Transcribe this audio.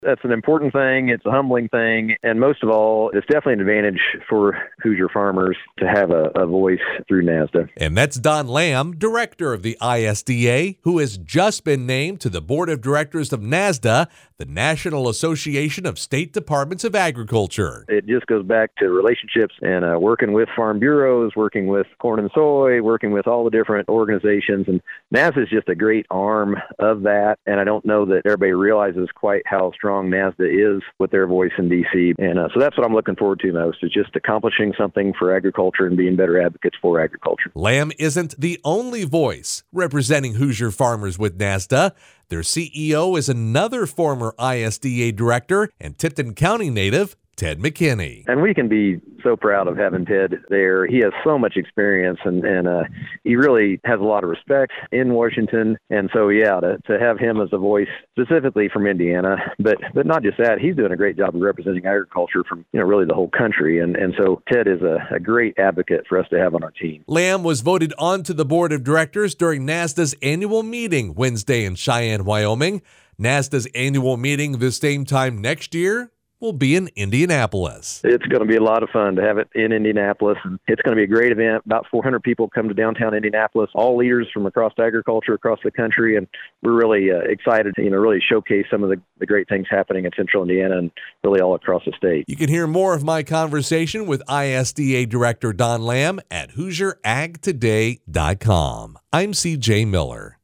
That's an important thing. It's a humbling thing. And most of all, it's definitely an advantage for Hoosier farmers to have a voice through NASDA. And that's Don Lamb, director of the ISDA, who has just been named to the board of directors of NASDA, the National Association of State Departments of Agriculture. It just goes back to relationships and working with farm bureaus, working with corn and soy, working with all the different organizations. And NASDA is just a great arm of that. And I don't know that everybody realizes quite how strong NASDA is with their voice in D.C. And so that's what I'm looking forward to most, is just accomplishing something for agriculture and being better advocates for agriculture. Lamb isn't the only voice representing Hoosier farmers with NASDA. Their CEO is another former ISDA director and Tipton County native, Ted McKinney. And we can be so proud of having Ted there. He has so much experience, and he really has a lot of respect in Washington. And so, to have him as a voice specifically from Indiana, but not just that, he's doing a great job of representing agriculture from, really the whole country. And so Ted is a great advocate for us to have on our team. Lamb was voted onto the board of directors during NASDA's annual meeting Wednesday in Cheyenne, Wyoming. NASDA's annual meeting this same time next year will be in Indianapolis. It's going to be a lot of fun to have it in Indianapolis, and it's going to be a great event. About 400 people come to downtown Indianapolis, all leaders from across agriculture across the country, and we're really excited to really showcase some of the great things happening in Central Indiana and really all across the state. You can hear more of my conversation with ISDA Director Don Lamb at HoosierAgToday.com. I'm C.J. Miller.